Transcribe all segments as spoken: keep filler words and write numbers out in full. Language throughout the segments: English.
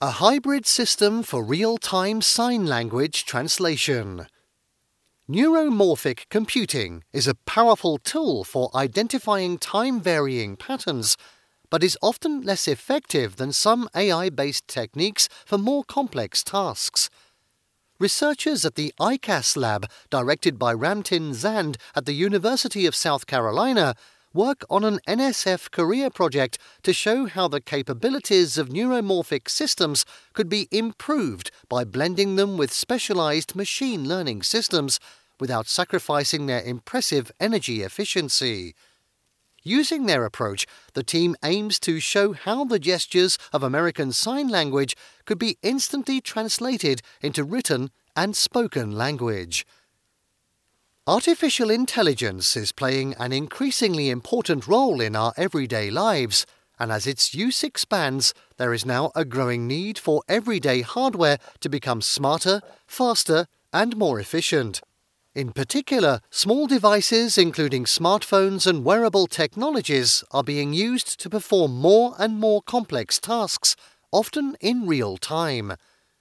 A hybrid system for real-time sign language translation. Neuromorphic computing is a powerful tool for identifying time-varying patterns, but is often less effective than some A I-based techniques for more complex tasks. Researchers at the I C A S lab, directed by Ramtin Zand at the University of South Carolina, work on an N S F career project to show how the capabilities of neuromorphic systems could be improved by blending them with specialized machine learning systems without sacrificing their impressive energy efficiency. Using their approach, the team aims to show how the gestures of American Sign Language could be instantly translated into written and spoken language. Artificial intelligence is playing an increasingly important role in our everyday lives, and as its use expands, there is now a growing need for everyday hardware to become smarter, faster, and more efficient. In particular, small devices including smartphones and wearable technologies are being used to perform more and more complex tasks, often in real time.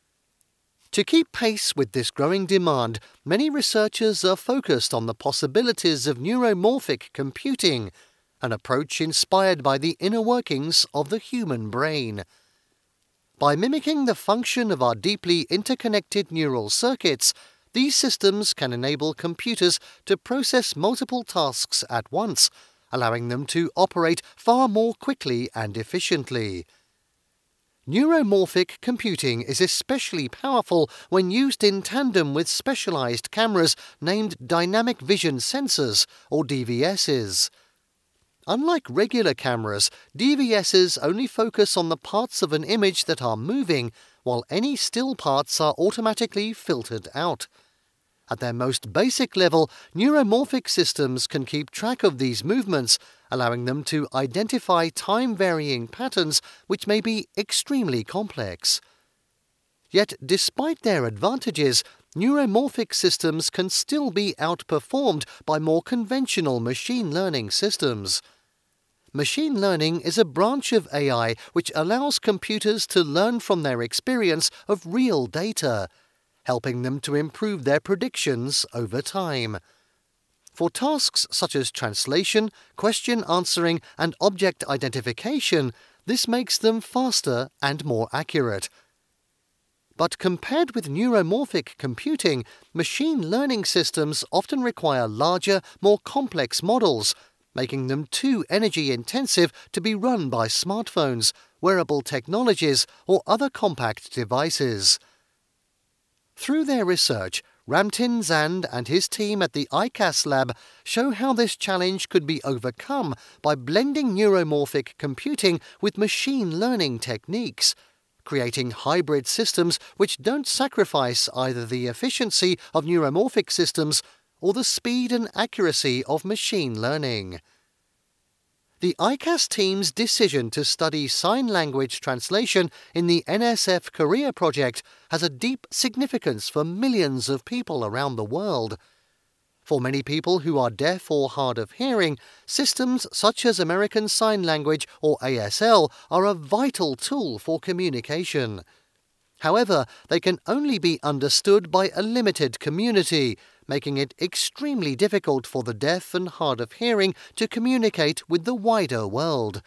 To keep pace with this growing demand, many researchers are focused on the possibilities of neuromorphic computing, an approach inspired by the inner workings of the human brain. By mimicking the function of our deeply interconnected neural circuits, these systems can enable computers to process multiple tasks at once, allowing them to operate far more quickly and efficiently. Neuromorphic computing is especially powerful when used in tandem with specialized cameras named dynamic vision sensors, or D V Ss. Unlike regular cameras, D V Ss only focus on the parts of an image that are moving, while any still parts are automatically filtered out. At their most basic level, neuromorphic systems can keep track of these movements, allowing them to identify time-varying patterns which may be extremely complex. Yet, despite their advantages, neuromorphic systems can still be outperformed by more conventional machine learning systems. Machine learning is a branch of A I which allows computers to learn from their experience of real data, helping them to improve their predictions over time. For tasks such as translation, question answering, and object identification, this makes them faster and more accurate. But compared with neuromorphic computing, machine learning systems often require larger, more complex models, making them too energy-intensive to be run by smartphones, wearable technologies, or other compact devices. Through their research, Ramtin Zand and his team at the I C A S lab show how this challenge could be overcome by blending neuromorphic computing with machine learning techniques, creating hybrid systems which don't sacrifice either the efficiency of neuromorphic systems or the speed and accuracy of machine learning. The I C A S team's decision to study sign language translation in the N S F Career Project has a deep significance for millions of people around the world. For many people who are deaf or hard of hearing, systems such as American Sign Language or A S L are a vital tool for communication. However, they can only be understood by a limited community, making it extremely difficult for the deaf and hard of hearing to communicate with the wider world.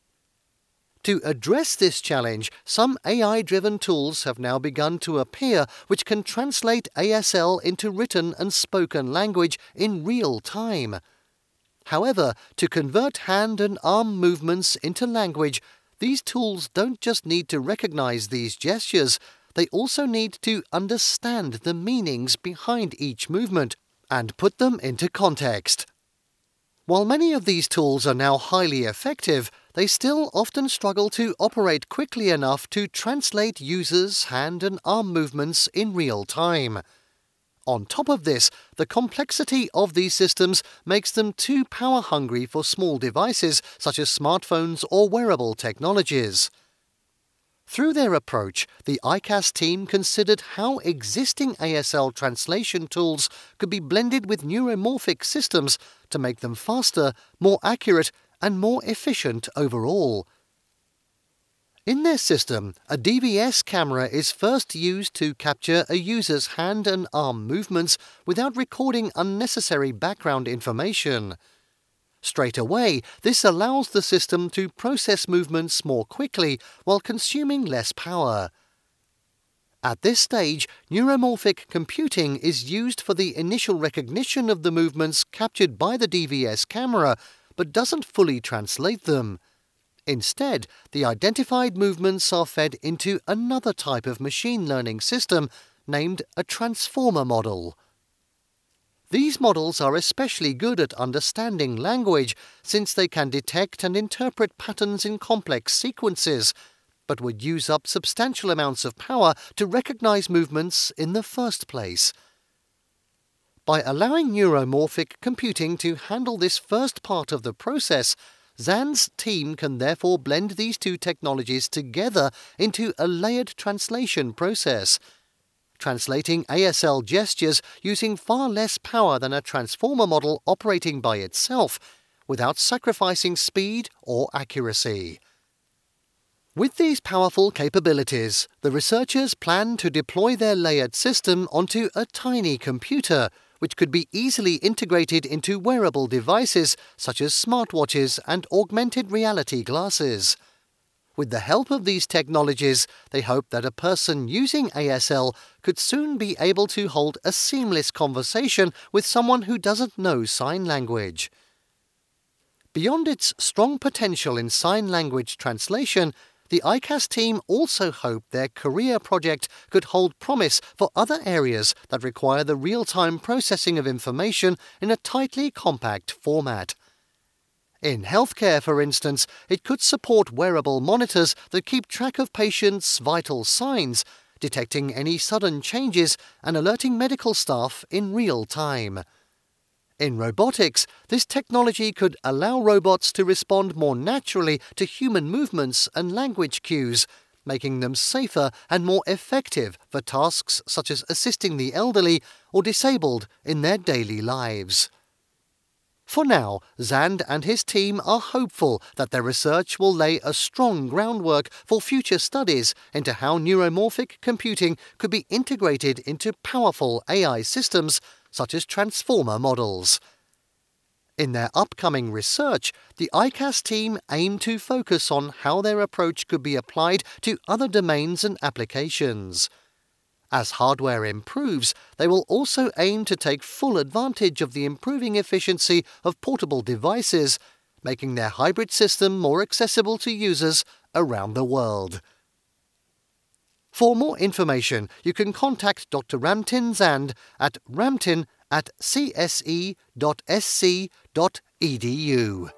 To address this challenge, some A I-driven tools have now begun to appear which can translate A S L into written and spoken language in real time. However, to convert hand and arm movements into language, these tools don't just need to recognize these gestures, they also need to understand the meanings behind each movement and put them into context. While many of these tools are now highly effective, they still often struggle to operate quickly enough to translate users' hand and arm movements in real time. On top of this, the complexity of these systems makes them too power-hungry for small devices such as smartphones or wearable technologies. Through their approach, the I C A S team considered how existing A S L translation tools could be blended with neuromorphic systems to make them faster, more accurate, and more efficient overall. In their system, a D V S camera is first used to capture a user's hand and arm movements without recording unnecessary background information. Straight away, this allows the system to process movements more quickly while consuming less power. At this stage, neuromorphic computing is used for the initial recognition of the movements captured by the D V S camera, but doesn't fully translate them. Instead, the identified movements are fed into another type of machine learning system named a transformer model. These models are especially good at understanding language since they can detect and interpret patterns in complex sequences, but would use up substantial amounts of power to recognize movements in the first place. By allowing neuromorphic computing to handle this first part of the process, Zand's team can therefore blend these two technologies together into a layered translation process, translating A S L gestures using far less power than a transformer model operating by itself, without sacrificing speed or accuracy. With these powerful capabilities, the researchers plan to deploy their layered system onto a tiny computer, which could be easily integrated into wearable devices such as smartwatches and augmented reality glasses. With the help of these technologies, they hope that a person using A S L could soon be able to hold a seamless conversation with someone who doesn't know sign language. Beyond its strong potential in sign language translation, the I C A S team also hoped their career project could hold promise for other areas that require the real-time processing of information in a tightly compact format. In healthcare, for instance, it could support wearable monitors that keep track of patients' vital signs, detecting any sudden changes and alerting medical staff in real time. In robotics, this technology could allow robots to respond more naturally to human movements and language cues, making them safer and more effective for tasks such as assisting the elderly or disabled in their daily lives. For now, Zand and his team are hopeful that their research will lay a strong groundwork for future studies into how neuromorphic computing could be integrated into powerful A I systems such as transformer models. In their upcoming research, the I C A S team aim to focus on how their approach could be applied to other domains and applications. As hardware improves, they will also aim to take full advantage of the improving efficiency of portable devices, making their hybrid system more accessible to users around the world. For more information, you can contact Doctor Ramtin Zand at ramtin at c s e dot s c dot e d u.